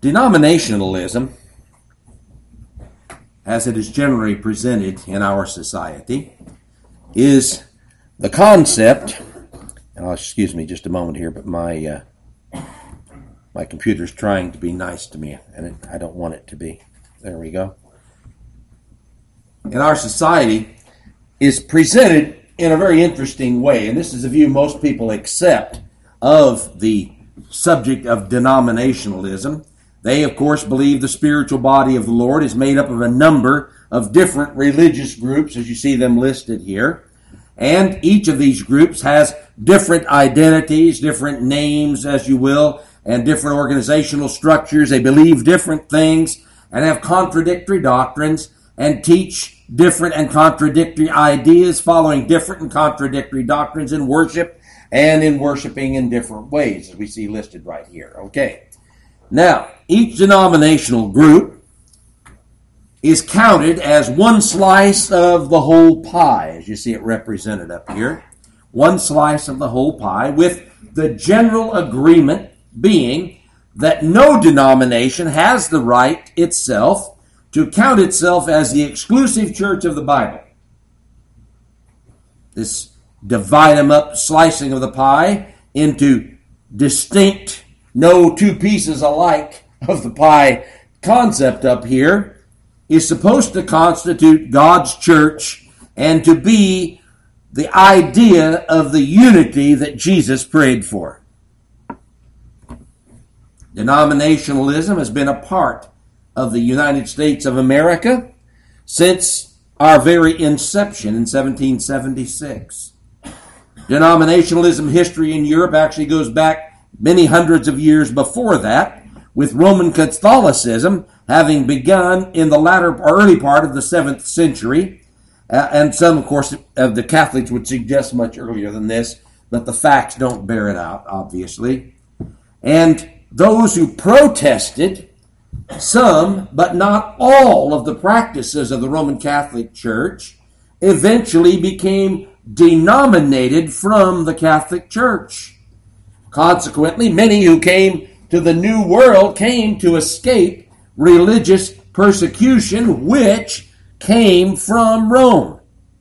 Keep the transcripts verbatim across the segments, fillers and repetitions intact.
Denominationalism, as it is generally presented in our society, is the concept, and I'll, excuse me just a moment here, but my uh, my computer's trying to be nice to me, and it, I don't want it to be. There we go. In our society, is presented in a very interesting way, and this is a view most people accept of the subject of denominationalism. They, of course, believe the spiritual body of the Lord is made up of a number of different religious groups, as you see them listed here. And each of these groups has different identities, different names, as you will, and different organizational structures. They believe different things and have contradictory doctrines and teach different and contradictory ideas, following different and contradictory doctrines in worship and in worshiping in different ways, as we see listed right here. Okay. Now, each denominational group is counted as one slice of the whole pie, as you see it represented up here. One slice of the whole pie, with the general agreement being that no denomination has the right itself to count itself as the exclusive church of the Bible. This divide them up, slicing of the pie into distinct, no two pieces alike of the pie concept up here is supposed to constitute God's church and to be the idea of the unity that Jesus prayed for. Denominationalism has been a part of the United States of America since our very inception in seventeen seventy-six. Denominationalism history in Europe actually goes back many hundreds of years before that, with Roman Catholicism having begun in the latter or early part of the seventh century. Uh, and some, of course, of the Catholics would suggest much earlier than this, but the facts don't bear it out, obviously. And those who protested some, but not all, of the practices of the Roman Catholic Church eventually became denominated from the Catholic Church. Consequently, many who came to the New World came to escape religious persecution, which came from Rome.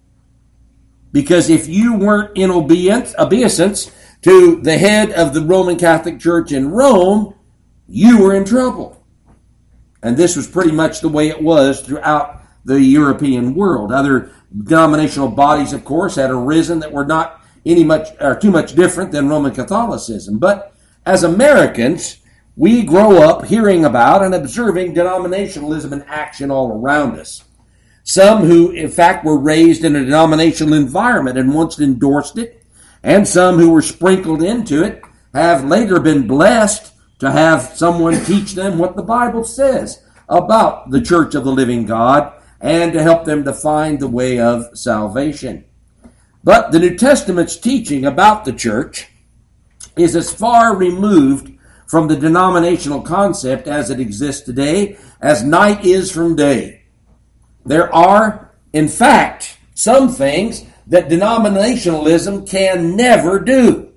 Because if you weren't in obedience, obeisance to the head of the Roman Catholic Church in Rome, you were in trouble. And this was pretty much the way it was throughout the European world. Other denominational bodies, of course, had arisen that were not any much or too much different than Roman Catholicism. But as Americans, we grow up hearing about and observing denominationalism in action all around us. Some who, in fact, were raised in a denominational environment and once endorsed it, and some who were sprinkled into it have later been blessed to have someone teach them what the Bible says about the Church of the Living God and to help them to find the way of salvation. But the New Testament's teaching about the church is as far removed from the denominational concept as it exists today as night is from day. There are, in fact, some things that denominationalism can never do.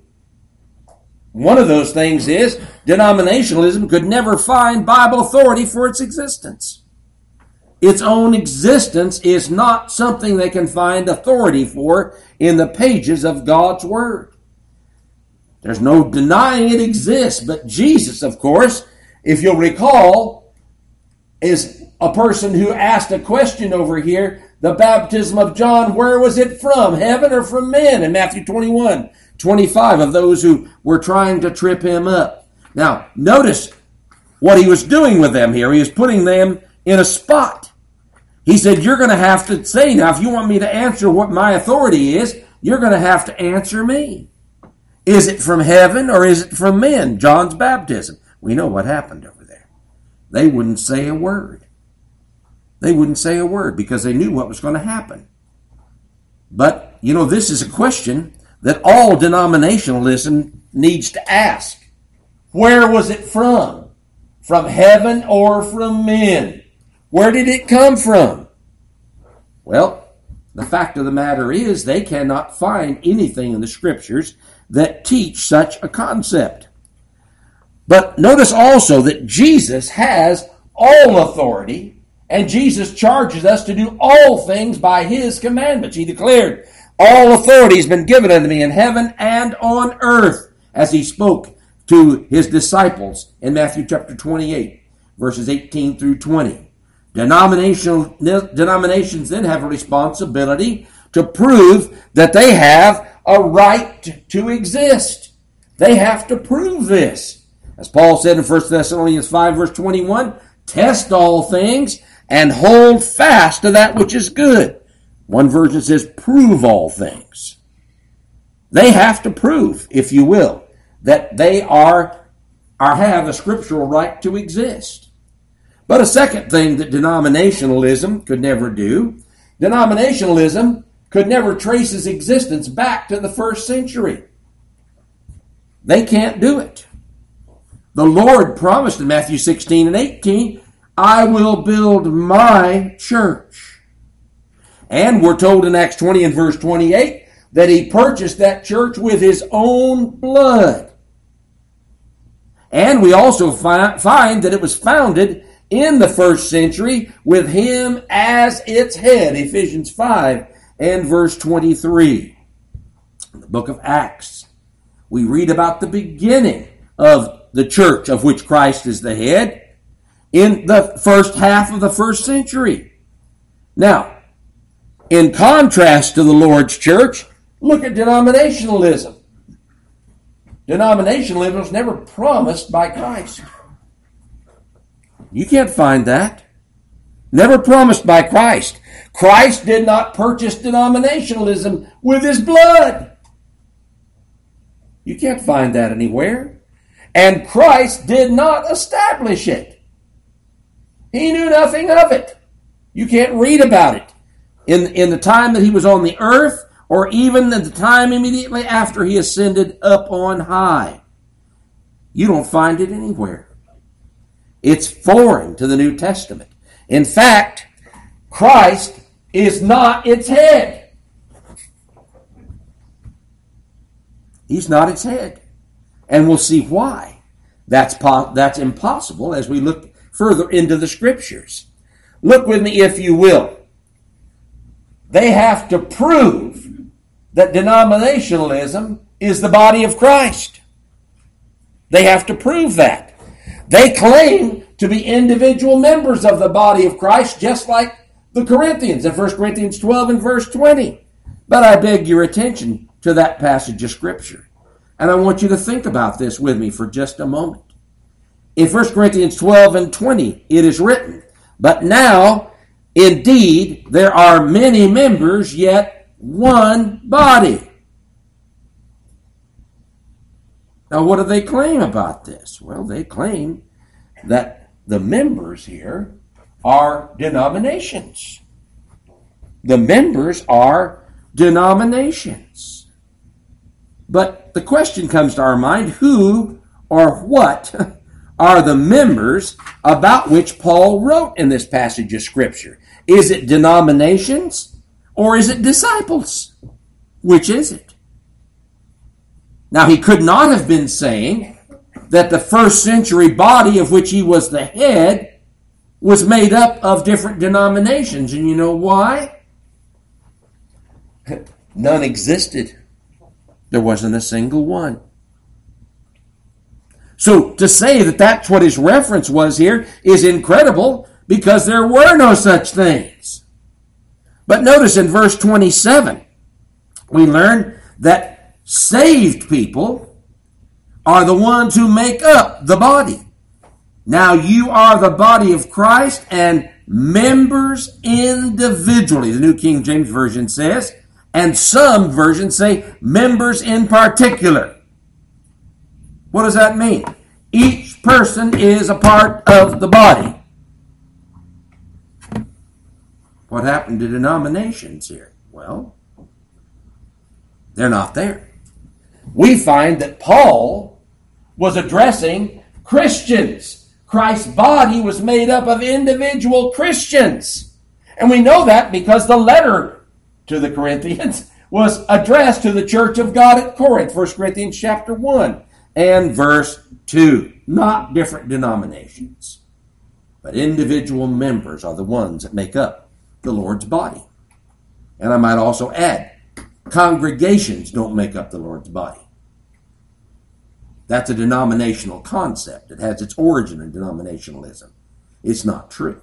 One of those things is denominationalism could never find Bible authority for its existence. Its own existence is not something they can find authority for in the pages of God's Word. There's no denying it exists, but Jesus, of course, if you'll recall, is a person who asked a question over here, the baptism of John, where was it from, heaven or from men? In Matthew twenty-one, twenty-five, of those who were trying to trip him up. Now, notice what he was doing with them here. He was putting them in a spot. He said, you're going to have to say, now, if you want me to answer what my authority is, you're going to have to answer me. Is it from heaven or is it from men? John's baptism. We know what happened over there. They wouldn't say a word. They wouldn't say a word because they knew what was going to happen. But, you know, this is a question that all denominationalism needs to ask. Where was it from? From heaven or from men? Where did it come from? Well, the fact of the matter is they cannot find anything in the Scriptures that teach such a concept. But notice also that Jesus has all authority, and Jesus charges us to do all things by his commandments. He declared, all authority has been given unto me in heaven and on earth, as he spoke to his disciples in Matthew chapter twenty-eight, verses eighteen through twenty. Denominational, denominations then have a responsibility to prove that they have a right to exist. They have to prove this. As Paul said in First Thessalonians five, verse twenty-one, test all things and hold fast to that which is good. One version says, prove all things. They have to prove, if you will, that they are, or have a scriptural right to exist. But a second thing that denominationalism could never do, denominationalism could never trace its existence back to the first century. They can't do it. The Lord promised in Matthew sixteen and eighteen, I will build my church. And we're told in Acts twenty and verse twenty-eight that he purchased that church with his own blood. And we also fi- find that it was founded in the first century with him as its head. Ephesians five and verse twenty-three. In the book of Acts, we read about the beginning of the church of which Christ is the head in the first half of the first century. Now, in contrast to the Lord's church, look at denominationalism. Denominationalism was never promised by Christ. You can't find that. Never promised by Christ. Christ did not purchase denominationalism with his blood. You can't find that anywhere. And Christ did not establish it. He knew nothing of it. You can't read about it in, in the time that he was on the earth, or even at the time immediately after he ascended up on high. You don't find it anywhere. It's foreign to the New Testament. In fact, Christ is not its head. He's not its head. And we'll see why that's, po- that's impossible as we look further into the Scriptures. Look with me, if you will. They have to prove that denominationalism is the body of Christ. They have to prove that. They claim to be individual members of the body of Christ, just like the Corinthians in First Corinthians twelve and verse twenty. But I beg your attention to that passage of Scripture. And I want you to think about this with me for just a moment. In First Corinthians twelve and twenty, it is written, but now, indeed, there are many members, yet one body. Now, what do they claim about this? Well, they claim that the members here are denominations. The members are denominations. But the question comes to our mind, who or what are the members about which Paul wrote in this passage of Scripture? Is it denominations or is it disciples? Which is it? Now, he could not have been saying that the first century body of which he was the head was made up of different denominations. And you know why? None existed. There wasn't a single one. So to say that that's what his reference was here is incredible, because there were no such things. But notice in verse twenty-seven, we learn that saved people are the ones who make up the body. Now you are the body of Christ and members individually, the New King James Version says, and some versions say members in particular. What does that mean? Each person is a part of the body. What happened to denominations here? Well, they're not there. We find that Paul was addressing Christians. Christ's body was made up of individual Christians. And we know that because the letter to the Corinthians was addressed to the church of God at Corinth, First Corinthians chapter one and verse Two, not different denominations, but individual members are the ones that make up the Lord's body. And I might also add, congregations don't make up the Lord's body. That's a denominational concept. It has its origin in denominationalism. It's not true.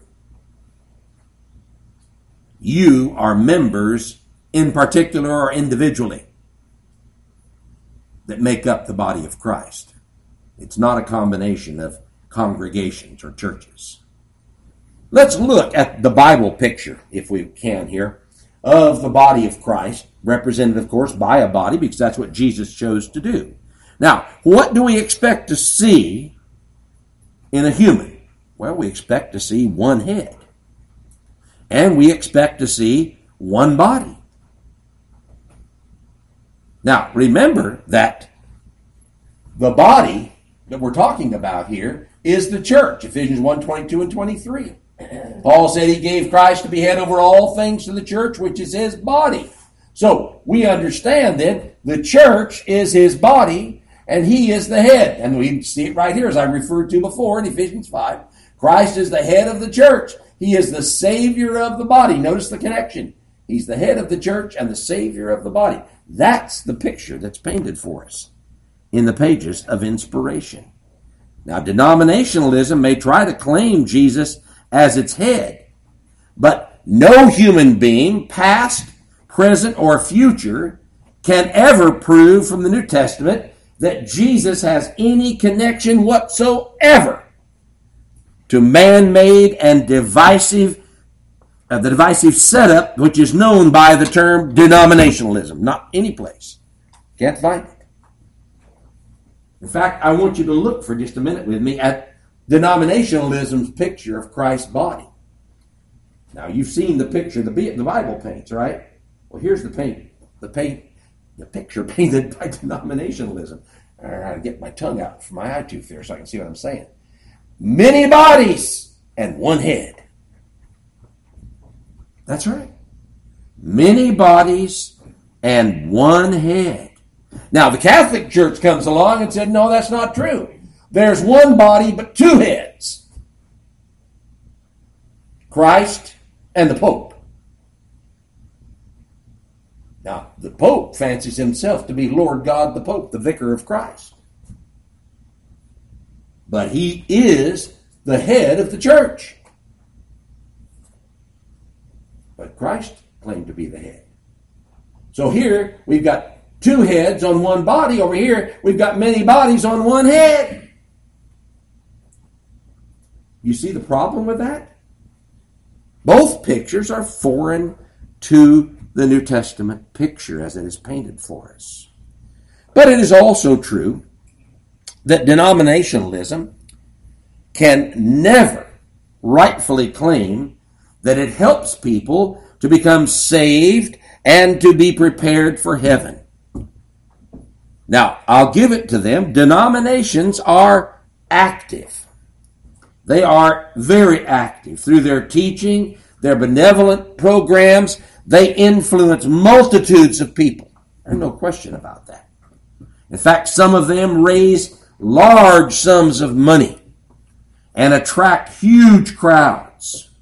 You are members in particular or individually that make up the body of Christ. It's not a combination of congregations or churches. Let's look at the Bible picture, if we can here, of the body of Christ, represented, of course, by a body, because that's what Jesus chose to do. Now, what do we expect to see in a human? Well, we expect to see one head. And we expect to see one body. Now, remember that the body that we're talking about here is the church. Ephesians one, twenty-two and twenty-three. Paul said he gave Christ to be head over all things to the church, which is his body. So, we understand then the church is his body and he is the head. And we see it right here, as I referred to before in Ephesians five. Christ is the head of the church. He is the Savior of the body. Notice the connection. He's the head of the church and the Savior of the body. That's the picture that's painted for us in the pages of inspiration. Now, denominationalism may try to claim Jesus as its head, but no human being, past, present, or future, can ever prove from the New Testament that Jesus has any connection whatsoever to man-made and divisive, uh, the divisive setup which is known by the term denominationalism. Not any place. Can't find it. In fact, I want you to look for just a minute with me at denominationalism's picture of Christ's body. Now, you've seen the picture the Bible paints, right? Well, here's the paint, the paint, the picture painted by denominationalism. I got to get my tongue out from my eye tooth there so I can see what I'm saying. Many bodies and one head. That's right. Many bodies and one head. Now, the Catholic Church comes along and said, no, that's not true. There's one body but two heads. Christ and the Pope. Now, the Pope fancies himself to be Lord God the Pope, the Vicar of Christ. But he is the head of the church. But Christ claimed to be the head. So here we've got two heads on one body. Over here we've got many bodies on one head. You see the problem with that? Both pictures are foreign to the New Testament picture as it is painted for us. But it is also true that denominationalism can never rightfully claim that it helps people to become saved and to be prepared for heaven. Now, I'll give it to them. Denominations are active. They are very active. Through their teaching, their benevolent programs, they influence multitudes of people. There's no question about that. In fact, some of them raise large sums of money and attract huge crowds.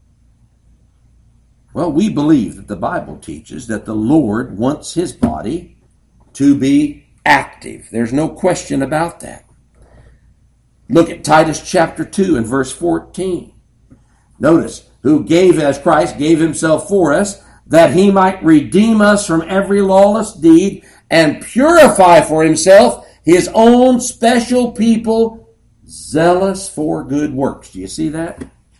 Well, we believe that the Bible teaches that the Lord wants his body to be active. There's no question about that. Look at Titus chapter two and verse fourteen. Notice, who gave, as Christ gave himself for us, that he might redeem us from every lawless deed and purify for himself his own special people, zealous for good works. Do you see that?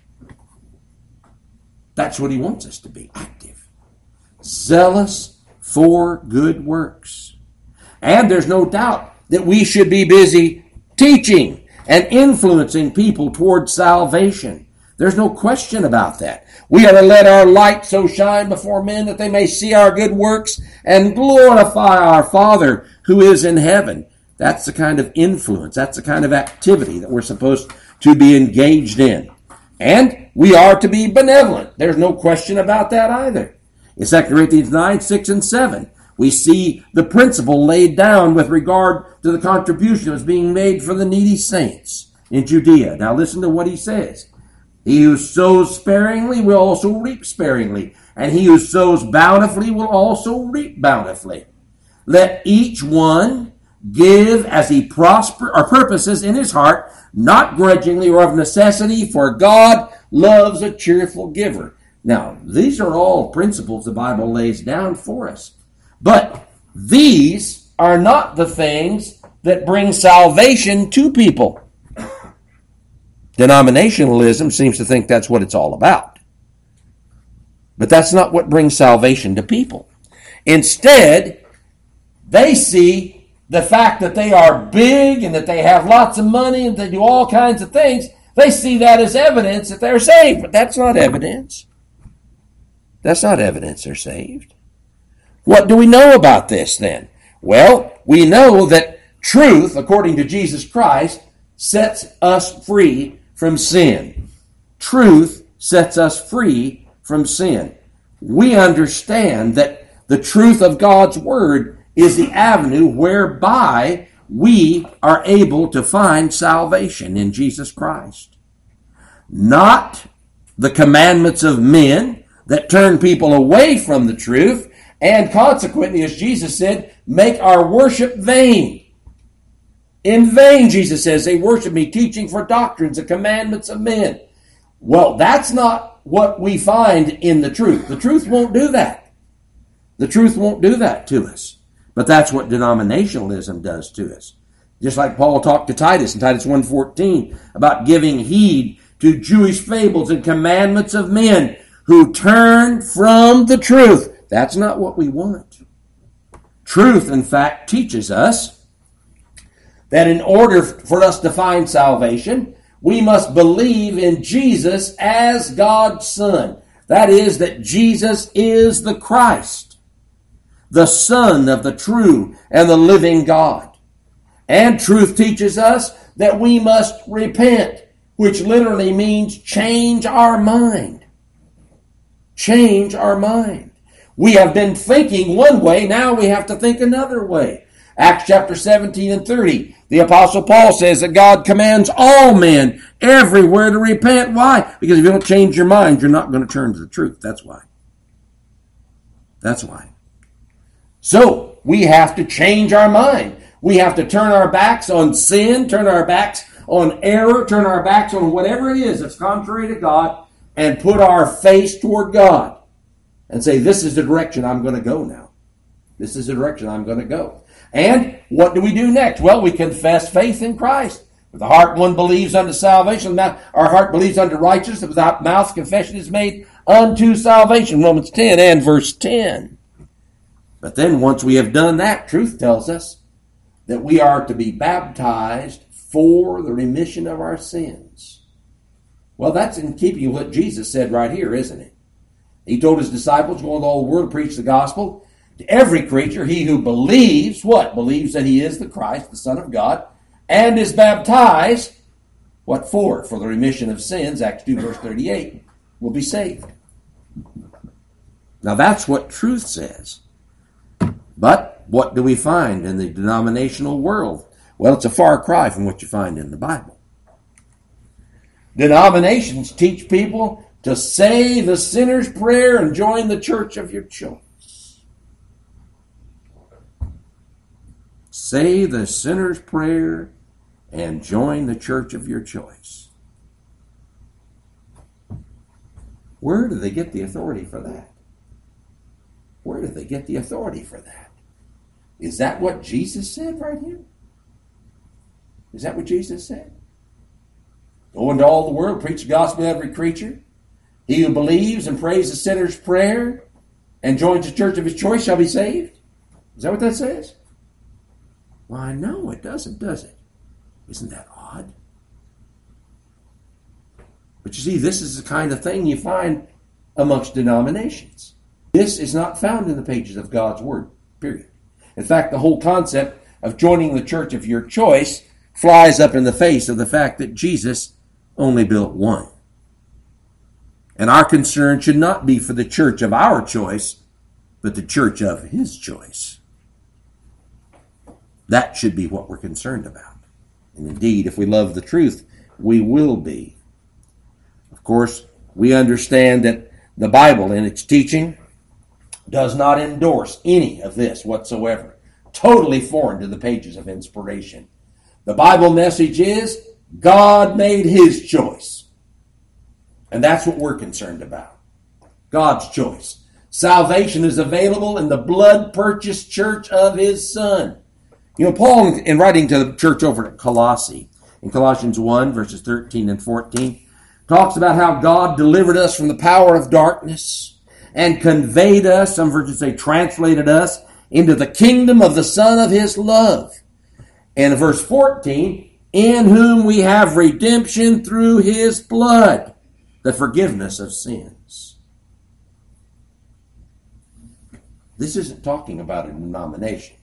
That's what he wants us to be, active. Zealous for good works. And there's no doubt that we should be busy teaching and influencing people towards salvation. There's no question about that. We are to let our light so shine before men that they may see our good works and glorify our Father who is in heaven. That's the kind of influence, that's the kind of activity that we're supposed to be engaged in. And we are to be benevolent. There's no question about that either. In Second Corinthians nine, six, and seven, We see the principle laid down with regard to the contribution that was being made for the needy saints in Judea. Now listen to what he says. He who sows sparingly will also reap sparingly, and he who sows bountifully will also reap bountifully. Let each one give as he prosper or purposes in his heart, not grudgingly or of necessity, for God loves a cheerful giver. Now, these are all principles the Bible lays down for us. But these are not the things that bring salvation to people. Denominationalism seems to think that's what it's all about. But that's not what brings salvation to people. Instead, they see the fact that they are big and that they have lots of money and they do all kinds of things. They see that as evidence that they're saved. But that's not evidence. That's not evidence they're saved. What do we know about this then? Well, we know that truth, according to Jesus Christ, sets us free from sin. Truth sets us free from sin. We understand that the truth of God's Word is the avenue whereby we are able to find salvation in Jesus Christ. Not the commandments of men that turn people away from the truth, and consequently, as Jesus said, make our worship vain. In vain, Jesus says, they worship me, teaching for doctrines, the commandments of men. Well, that's not what we find in the truth. The truth won't do that. The truth won't do that to us. But that's what denominationalism does to us. Just like Paul talked to Titus in Titus one fourteen about giving heed to Jewish fables and commandments of men who turn from the truth. That's not what we want. Truth, in fact, teaches us that in order for us to find salvation, we must believe in Jesus as God's Son. That is, that Jesus is the Christ, the Son of the true and the living God. And truth teaches us that we must repent, which literally means change our mind. Change our mind. We have been thinking one way, now we have to think another way. Acts chapter seventeen and thirty, the Apostle Paul says that God commands all men everywhere to repent. Why? Because if you don't change your mind, you're not going to turn to the truth. That's why. That's why. So, we have to change our mind. We have to turn our backs on sin, turn our backs on error, turn our backs on whatever it is that's contrary to God, and put our face toward God. And say, this is the direction I'm going to go now. This is the direction I'm going to go. And what do we do next? Well, we confess faith in Christ. With the heart one believes unto salvation, our heart believes unto righteousness, and without mouth confession is made unto salvation. Romans ten and verse ten. But then once we have done that, truth tells us that we are to be baptized for the remission of our sins. Well, that's in keeping with what Jesus said right here, isn't it? He told his disciples, go into all the world, preach the gospel to every creature. He who believes, what? Believes that he is the Christ, the Son of God, and is baptized, what for? For the remission of sins, Acts two verse thirty-eight, will be saved. Now that's what truth says. But what do we find in the denominational world? Well, it's a far cry from what you find in the Bible. Denominations teach people to say the sinner's prayer and join the church of your choice. Say the sinner's prayer and join the church of your choice. Where do they get the authority for that? Where do they get the authority for that? Is that what Jesus said right here? Is that what Jesus said? Go into all the world, preach the gospel to every creature. He who believes and prays the sinner's prayer and joins the church of his choice shall be saved. Is that what that says? Why, no, it doesn't, does it? Isn't that odd? But you see, this is the kind of thing you find amongst denominations. This is not found in the pages of God's Word, period. In fact, the whole concept of joining the church of your choice flies up in the face of the fact that Jesus only built one. And our concern should not be for the church of our choice, but the church of his choice. That should be what we're concerned about. And indeed, if we love the truth, we will be. Of course, we understand that the Bible in its teaching does not endorse any of this whatsoever. Totally foreign to the pages of inspiration. The Bible message is God made his choice. And that's what we're concerned about. God's choice. Salvation is available in the blood-purchased church of his Son. You know, Paul, in writing to the church over at Colossae, in Colossians one, verses thirteen and fourteen, talks about how God delivered us from the power of darkness and conveyed us, some versions say translated us, into the kingdom of the Son of his love. And in verse fourteen, in whom we have redemption through his blood, the forgiveness of sins. This isn't talking about a denomination.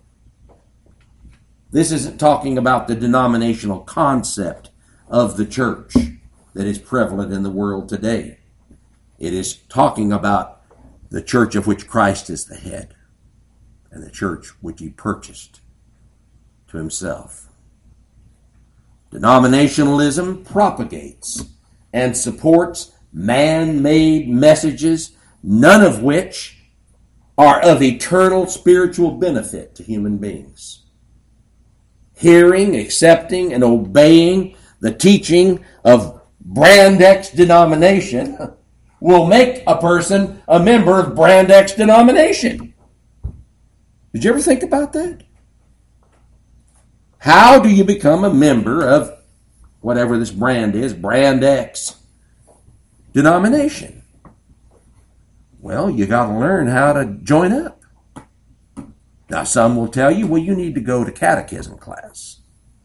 This isn't talking about the denominational concept of the church that is prevalent in the world today. It is talking about the church of which Christ is the head, and the church which he purchased to himself. Denominationalism propagates and supports man-made messages, none of which are of eternal spiritual benefit to human beings. Hearing, accepting, and obeying the teaching of Brand X denomination will make a person a member of Brand X denomination. Did you ever think about that? How do you become a member of whatever this brand is, Brand X denomination? Well, you got to learn how to join up. Now, some will tell you, well, you need to go to catechism class.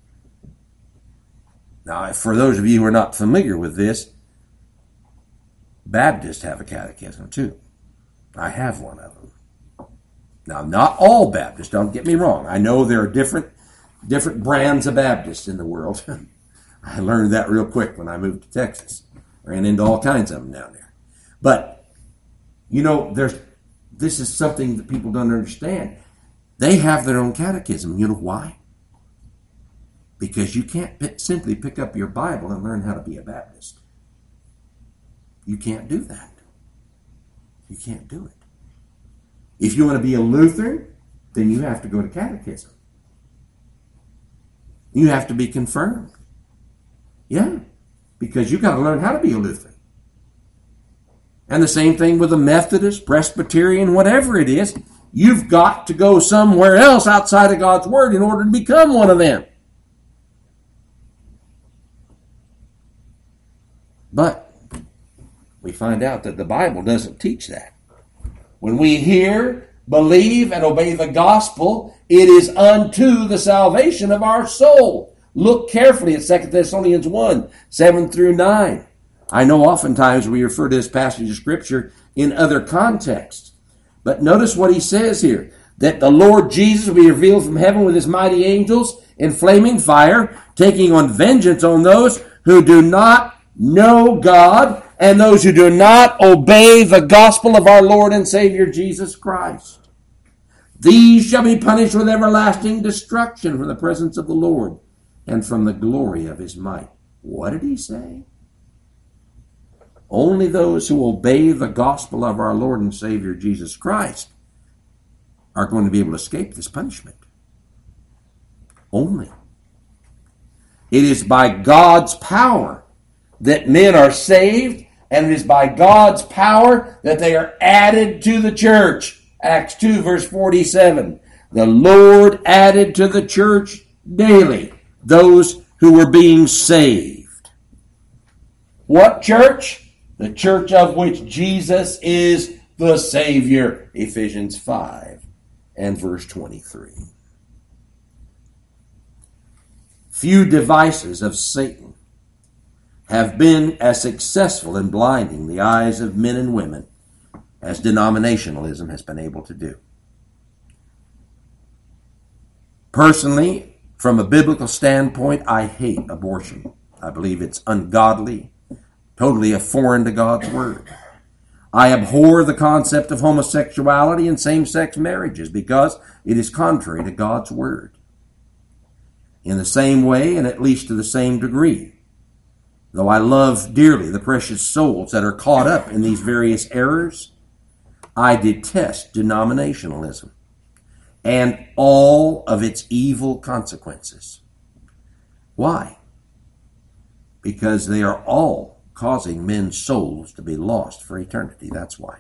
Now, for those of you who are not familiar with this, Baptists have a catechism too. I have one of them. Now, not all Baptists, don't get me wrong. I know there are different, different brands of Baptists in the world. I learned that real quick when I moved to Texas. Ran into all kinds of them down there. But, you know, there's this is something that people don't understand. They have their own catechism. You know why? Because you can't p- simply pick up your Bible and learn how to be a Baptist. You can't do that. You can't do it. If you want to be a Lutheran, then you have to go to catechism. You have to be confirmed. Yeah, because you've got to learn how to be a Lutheran. And the same thing with a Methodist, Presbyterian, whatever it is. You've got to go somewhere else outside of God's Word in order to become one of them. But we find out that the Bible doesn't teach that. When we hear, believe, and obey the gospel, it is unto the salvation of our soul. Look carefully at Second Thessalonians one, seven through nine. I know oftentimes we refer to this passage of Scripture in other contexts. But notice what he says here, that the Lord Jesus will be revealed from heaven with his mighty angels in flaming fire, taking on vengeance on those who do not know God and those who do not obey the gospel of our Lord and Savior Jesus Christ. These shall be punished with everlasting destruction from the presence of the Lord and from the glory of his might. What did he say? Only those who obey the gospel of our Lord and Savior Jesus Christ are going to be able to escape this punishment. Only. It is by God's power that men are saved, and it is by God's power that they are added to the church. Acts two, verse forty-seven. The Lord added to the church daily those who were being saved. What church? The church of which Jesus is the Savior. Ephesians five and verse twenty-three. Few devices of Satan have been as successful in blinding the eyes of men and women as denominationalism has been able to do. Personally, from a biblical standpoint, I hate abortion. I believe it's ungodly, totally foreign to God's Word. I abhor the concept of homosexuality and same-sex marriages because it is contrary to God's Word. In the same way, and at least to the same degree, though I love dearly the precious souls that are caught up in these various errors, I detest denominationalism and all of its evil consequences. Why? Because they are all causing men's souls to be lost for eternity. That's why.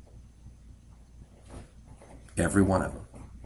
Every one of them.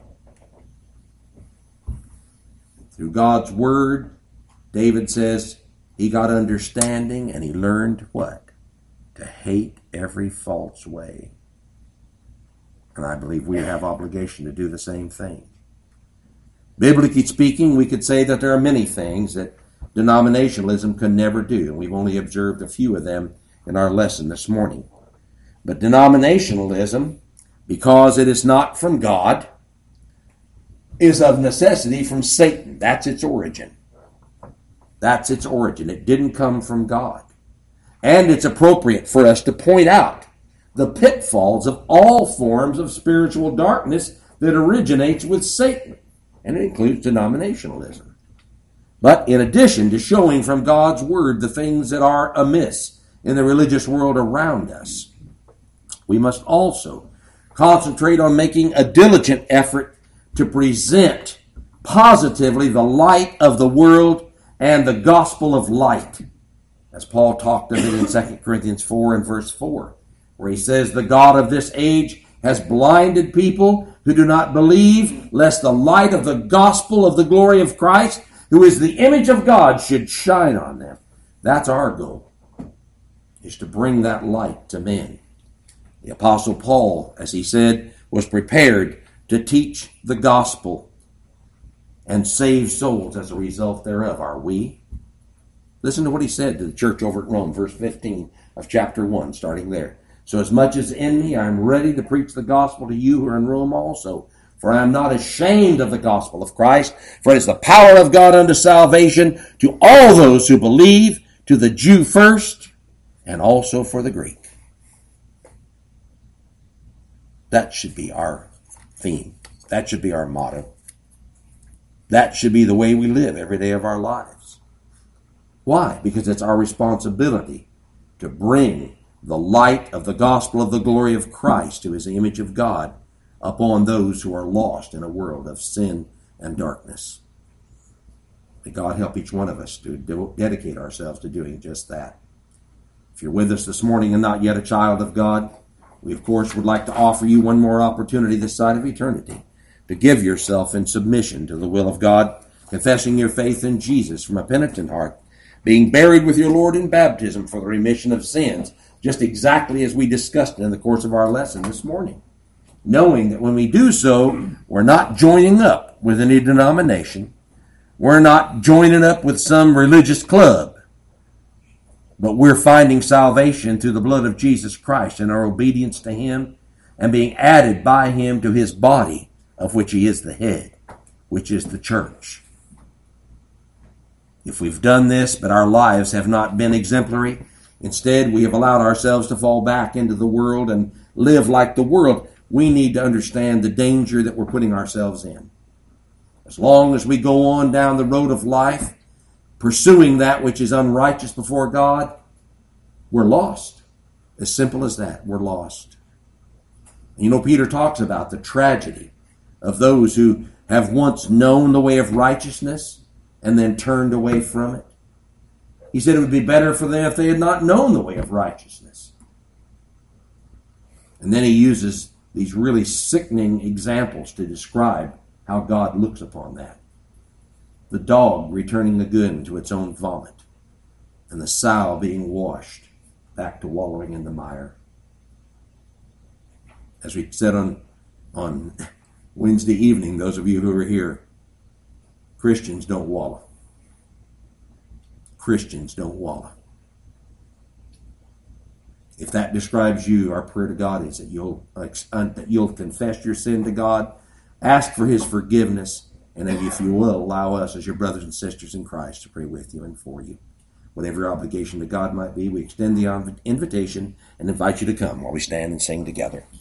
Through God's Word, David says he got understanding and he learned what? To hate every false way. And I believe we have obligation to do the same thing. Biblically speaking, we could say that there are many things that denominationalism can never do, and we've only observed a few of them in our lesson this morning. But denominationalism, because it is not from God, is of necessity from Satan. That's its origin. That's its origin. It didn't come from God. And it's appropriate for us to point out the pitfalls of all forms of spiritual darkness that originates with Satan. And it includes denominationalism. But in addition to showing from God's Word the things that are amiss in the religious world around us, we must also concentrate on making a diligent effort to present positively the light of the world and the gospel of light, as Paul talked of it in Second Corinthians four and verse four, where he says, the God of this age has blinded people who do not believe, lest the light of the gospel of the glory of Christ, who is the image of God, should shine on them. That's our goal, is to bring that light to men. The Apostle Paul, as he said, was prepared to teach the gospel and save souls as a result thereof. Are we? Listen to what he said to the church over at Rome, verse fifteen of chapter one, starting there. So as much as in me, I am ready to preach the gospel to you who are in Rome also. For I am not ashamed of the gospel of Christ, for it is the power of God unto salvation to all those who believe, to the Jew first, and also for the Greek. That should be our theme. That should be our motto. That should be the way we live every day of our lives. Why? Because it's our responsibility to bring the light of the gospel of the glory of Christ, who is the image of God, upon those who are lost in a world of sin and darkness. May God help each one of us to dedicate ourselves to doing just that. If you're with us this morning and not yet a child of God, we of course would like to offer you one more opportunity this side of eternity to give yourself in submission to the will of God, confessing your faith in Jesus from a penitent heart, being buried with your Lord in baptism for the remission of sins, just exactly as we discussed in the course of our lesson this morning. Knowing that when we do so, we're not joining up with any denomination. We're not joining up with some religious club. But we're finding salvation through the blood of Jesus Christ and our obedience to Him and being added by Him to His body, of which He is the head, which is the church. If we've done this, but our lives have not been exemplary, instead we have allowed ourselves to fall back into the world and live like the world, we need to understand the danger that we're putting ourselves in. As long as we go on down the road of life, pursuing that which is unrighteous before God, we're lost. As simple as that, we're lost. You know, Peter talks about the tragedy of those who have once known the way of righteousness and then turned away from it. He said it would be better for them if they had not known the way of righteousness. And then he uses these really sickening examples to describe how God looks upon that. The dog returning again to its own vomit, and the sow being washed back to wallowing in the mire. As we said on, on Wednesday evening, those of you who are here, Christians don't wallow. Christians don't wallow. If that describes you, our prayer to God is that you'll, that you'll confess your sin to God, ask for His forgiveness, and if you will, allow us as your brothers and sisters in Christ to pray with you and for you. whatever your obligation to God might be, we extend the invitation and invite you to come while we stand and sing together.